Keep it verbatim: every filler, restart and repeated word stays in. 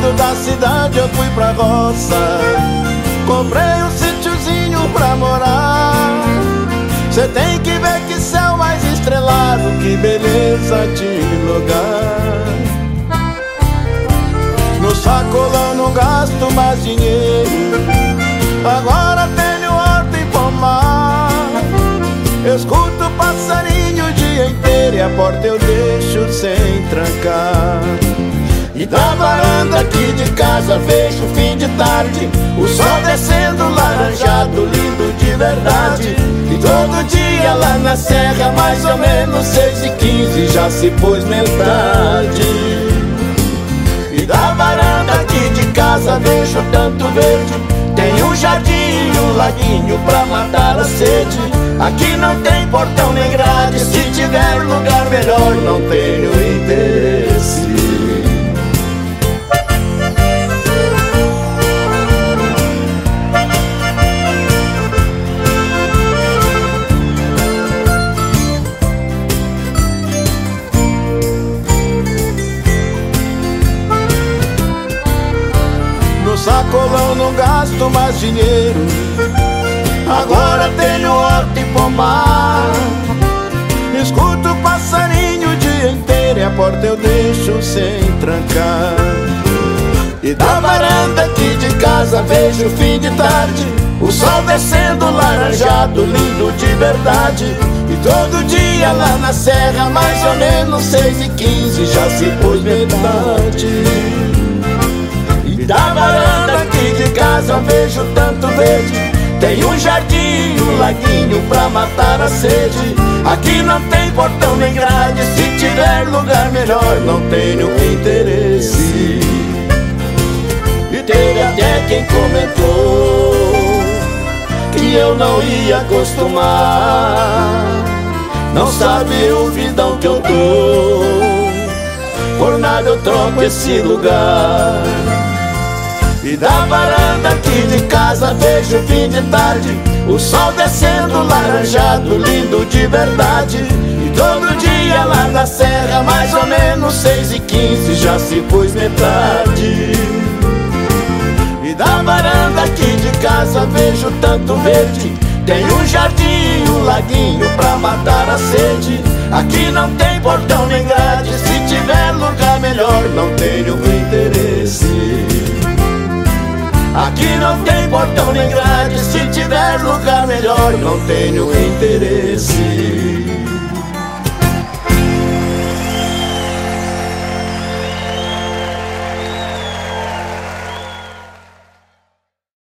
centro da cidade eu fui pra roça, comprei um sítiozinho pra morar. Cê tem que ver que céu mais estrelado, que beleza de lugar. No sacolão não gasto mais dinheiro, agora tenho horta e pomar. Escuto passarinho o dia inteiro e a porta eu deixo sem trancar. E da varanda aqui de casa vejo o fim de tarde, o sol descendo laranjado, lindo de verdade. E todo dia lá na serra, mais ou menos seis e quinze, já se pôs metade. E da varanda aqui de casa vejo tanto verde, tem um jardim e um laguinho pra matar a sede. Aqui não tem portão nem grade, se tiver lugar melhor não tenho interesse. No sacolão não gasto mais dinheiro, agora tenho horta e pomar. Escuto passarinho o dia inteiro e a porta eu deixo sem trancar. E da varanda aqui de casa vejo o fim de tarde, o sol descendo laranjado, lindo de verdade. E todo dia lá na serra, mais ou menos seis e quinze, já se pôs metade. E da varanda aqui de casa vejo tanto verde, tem um jardim e um laguinho pra matar a sede. Aqui não tem portão nem grade, se tiver lugar melhor não tenho interesse. E teve até quem comentou que eu não ia acostumar. Não sabe o vidão que eu tô, por nada eu troco esse lugar. E da varanda aqui de casa vejo o fim de tarde, o sol descendo laranjado, lindo de verdade. E todo dia lá na serra, mais ou menos seis e quinze, já se pôs metade. E da varanda aqui de casa vejo tanto verde, tem um jardim e um laguinho pra matar a sede. Aqui não tem portão nem grade, se tiver lugar melhor não tenho interesse. Aqui não tem portão nem grade, se tiver lugar melhor não tenho interesse.